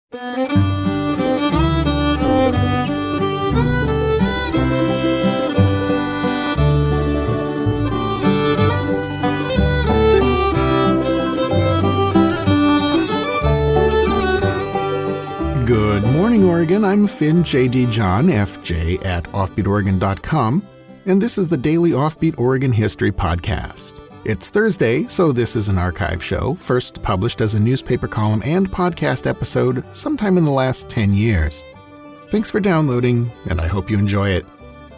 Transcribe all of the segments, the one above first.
Good morning, Oregon. I'm Finn J.D. John, FJ at offbeatoregon.com, and this is the Daily Offbeat Oregon History Podcast. It's Thursday, so this is an archive show, first published as a newspaper column and podcast episode sometime in the last 10 years. Thanks for downloading, and I hope you enjoy it.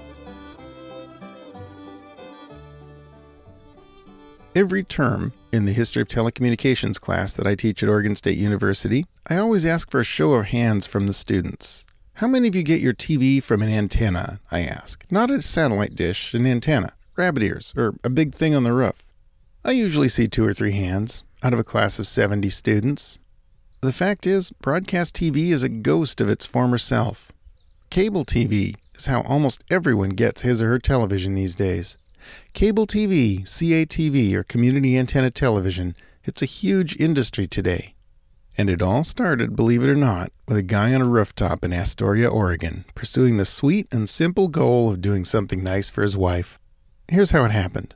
Every term in the History of Telecommunications class that I teach at Oregon State University, I always ask for a show of hands from the students. How many of you get your TV from an antenna, I ask. Not a satellite dish, an antenna, rabbit ears, or a big thing on the roof. I usually see 2 or 3 hands out of a class of 70 students. The fact is, broadcast TV is a ghost of its former self. Cable TV is how almost everyone gets his or her television these days. Cable TV, CATV, or community antenna television, it's a huge industry today. And it all started, believe it or not, with a guy on a rooftop in Astoria, Oregon, pursuing the sweet and simple goal of doing something nice for his wife. Here's how it happened.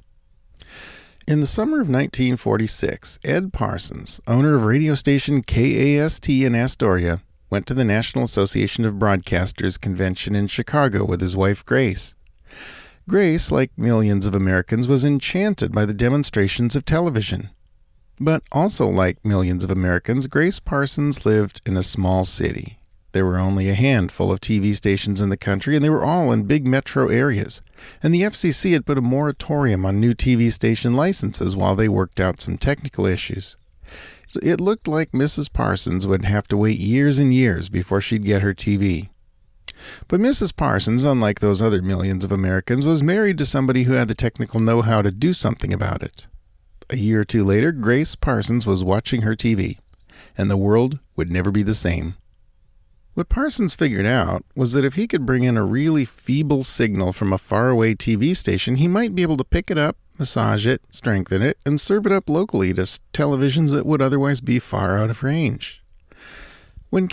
In the summer of 1946, Ed Parsons, owner of radio station KAST in Astoria, went to the National Association of Broadcasters convention in Chicago with his wife Grace. Grace, like millions of Americans, was enchanted by the demonstrations of television. But also like millions of Americans, Grace Parsons lived in a small city. There were only a handful of TV stations in the country, and they were all in big metro areas. And the FCC had put a moratorium on new TV station licenses while they worked out some technical issues. It looked like Mrs. Parsons would have to wait years and years before she'd get her TV. But Mrs. Parsons, unlike those other millions of Americans, was married to somebody who had the technical know-how to do something about it. A year or two later, Grace Parsons was watching her TV, and the world would never be the same. What Parsons figured out was that if he could bring in a really feeble signal from a faraway TV station, he might be able to pick it up, massage it, strengthen it, and serve it up locally to televisions that would otherwise be far out of range. When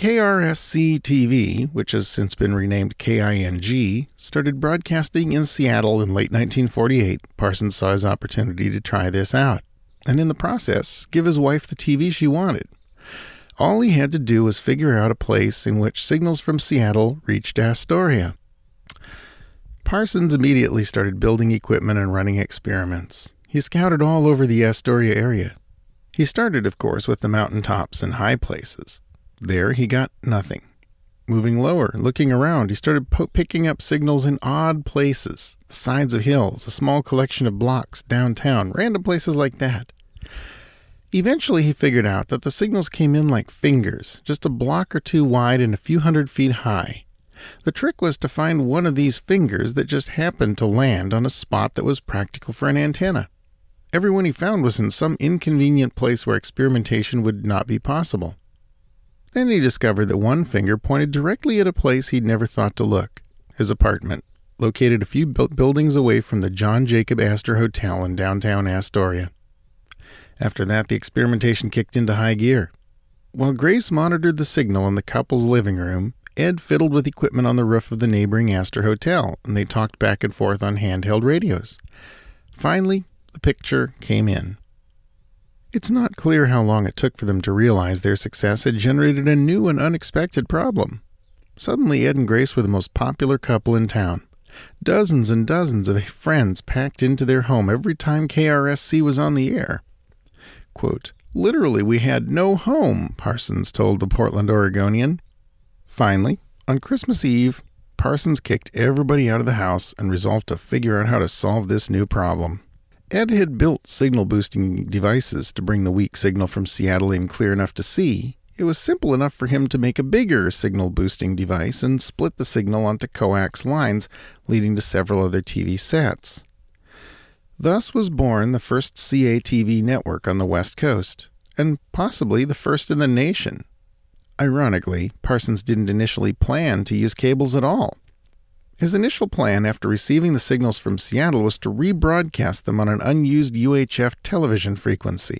KRSC-TV, which has since been renamed KING, started broadcasting in Seattle in late 1948, Parsons saw his opportunity to try this out, and in the process, give his wife the TV she wanted. All he had to do was figure out a place in which signals from Seattle reached Astoria. Parsons immediately started building equipment and running experiments. He scouted all over the Astoria area. He started, of course, with the mountaintops and high places. There he got nothing. Moving lower, looking around, he started picking up signals in odd places, the sides of hills, a small collection of blocks downtown, random places like that. Eventually he figured out that the signals came in like fingers, just a block or two wide and a few 100 feet high. The trick was to find one of these fingers that just happened to land on a spot that was practical for an antenna. Everyone he found was in some inconvenient place where experimentation would not be possible. Then he discovered that one finger pointed directly at a place he'd never thought to look, his apartment, located a few buildings away from the John Jacob Astor Hotel in downtown Astoria. After that, the experimentation kicked into high gear. While Grace monitored the signal in the couple's living room, Ed fiddled with equipment on the roof of the neighboring Astor Hotel, and they talked back and forth on handheld radios. Finally, the picture came in. It's not clear how long it took for them to realize their success had generated a new and unexpected problem. Suddenly, Ed and Grace were the most popular couple in town. Dozens and dozens of friends packed into their home every time KRSC was on the air. Quote, "Literally, we had no home," Parsons told the Portland Oregonian. Finally, on Christmas Eve, Parsons kicked everybody out of the house and resolved to figure out how to solve this new problem. Ed had built signal-boosting devices to bring the weak signal from Seattle in clear enough to see. It was simple enough for him to make a bigger signal-boosting device and split the signal onto coax lines, leading to several other TV sets. Thus was born the first CATV network on the West Coast, and possibly the first in the nation. Ironically, Parsons didn't initially plan to use cables at all. His initial plan after receiving the signals from Seattle was to rebroadcast them on an unused UHF television frequency.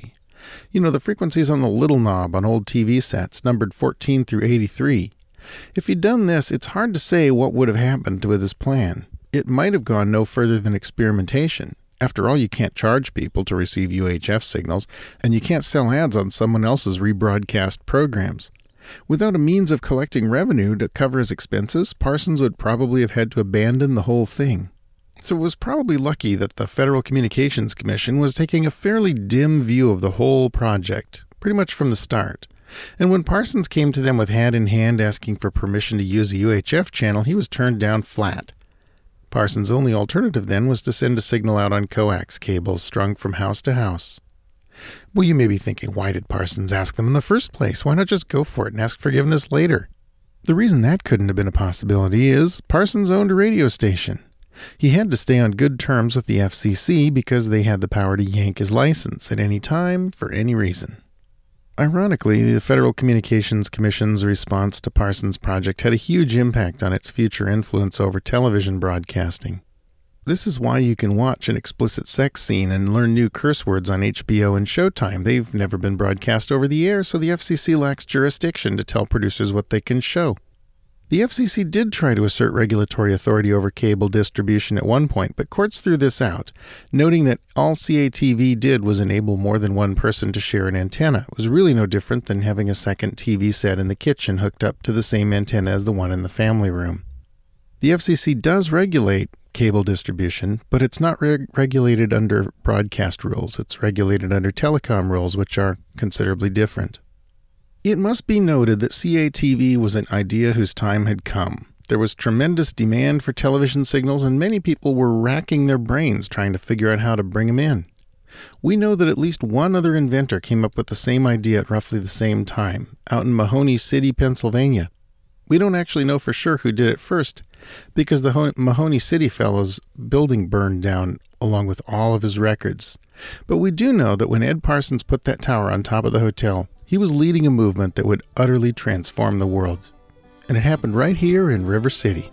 You know, the frequencies on the little knob on old TV sets numbered 14 through 83. If he'd done this, it's hard to say what would have happened with his plan. It might have gone no further than experimentation. After all, you can't charge people to receive UHF signals, and you can't sell ads on someone else's rebroadcast programs. Without a means of collecting revenue to cover his expenses, Parsons would probably have had to abandon the whole thing. So it was probably lucky that the Federal Communications Commission was taking a fairly dim view of the whole project, pretty much from the start. And when Parsons came to them with hat in hand asking for permission to use a UHF channel, he was turned down flat. Parsons' only alternative then was to send a signal out on coax cables strung from house to house. Well, you may be thinking, why did Parsons ask them in the first place? Why not just go for it and ask forgiveness later? The reason that couldn't have been a possibility is Parsons owned a radio station. He had to stay on good terms with the FCC because they had the power to yank his license at any time for any reason. Ironically, the Federal Communications Commission's response to Parsons' project had a huge impact on its future influence over television broadcasting. This is why you can watch an explicit sex scene and learn new curse words on HBO and Showtime. They've never been broadcast over the air, so the FCC lacks jurisdiction to tell producers what they can show. The FCC did try to assert regulatory authority over cable distribution at one point, but courts threw this out, noting that all CATV did was enable more than one person to share an antenna. It was really no different than having a second TV set in the kitchen hooked up to the same antenna as the one in the family room. The FCC does regulate cable distribution, but it's not regulated under broadcast rules. It's regulated under telecom rules, which are considerably different. It must be noted that CATV was an idea whose time had come. There was tremendous demand for television signals, and many people were racking their brains trying to figure out how to bring them in. We know that at least one other inventor came up with the same idea at roughly the same time, out in Mahoney City, Pennsylvania. We don't actually know for sure who did it first, because the Mahoney City fellow's building burned down along with all of his records. But we do know that when Ed Parsons put that tower on top of the hotel, he was leading a movement that would utterly transform the world. And it happened right here in River City.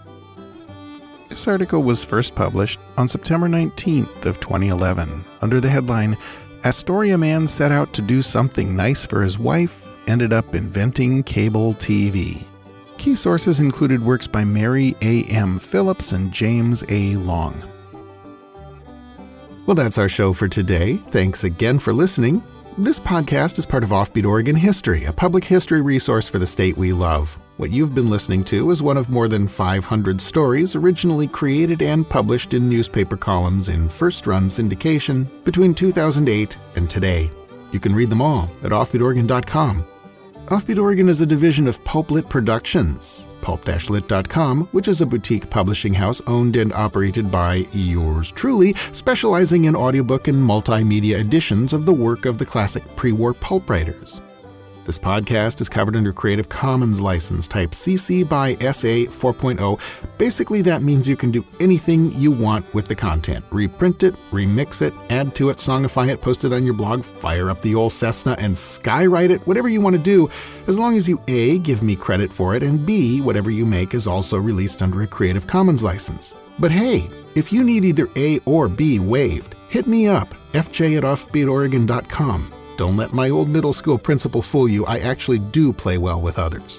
This article was first published on September 19th of 2011 under the headline, Astoria man set out to do something nice for his wife, ended up inventing cable TV. Key sources included works by Mary A.M. Phillips and James A. Long. Well, that's our show for today. Thanks again for listening. This podcast is part of Offbeat Oregon History, a public history resource for the state we love. What you've been listening to is one of more than 500 stories originally created and published in newspaper columns in first-run syndication between 2008 and today. You can read them all at offbeatoregon.com. Offbeat Oregon is a division of Pulplit Productions, pulp-lit.com, which is a boutique publishing house owned and operated by yours truly, specializing in audiobook and multimedia editions of the work of the classic pre-war pulp writers. This podcast is covered under Creative Commons license type CC by SA 4.0. Basically, that means you can do anything you want with the content. Reprint it, remix it, add to it, songify it, post it on your blog, fire up the old Cessna and skywrite it, whatever you want to do, as long as you A, give me credit for it, and B, whatever you make is also released under a Creative Commons license. But hey, if you need either A or B waived, hit me up, fj@offbeatoregon.com. Don't let my old middle school principal fool you. I actually do play well with others.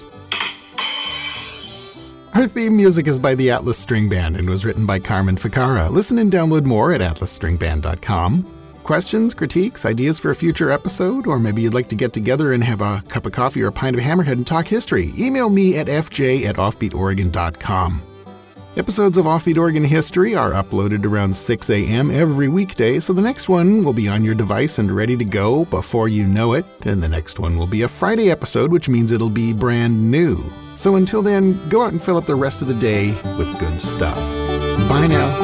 Our theme music is by the Atlas String Band and was written by Carmen Ficarra. Listen and download more at atlasstringband.com. Questions, critiques, ideas for a future episode, or maybe you'd like to get together and have a cup of coffee or a pint of Hammerhead and talk history, email me at fj@offbeatoregon.com. Episodes of Offbeat Oregon History are uploaded around 6 a.m. every weekday, so the next one will be on your device and ready to go before you know it, and the next one will be a Friday episode, which means it'll be brand new. So until then, go out and fill up the rest of the day with good stuff. Bye now.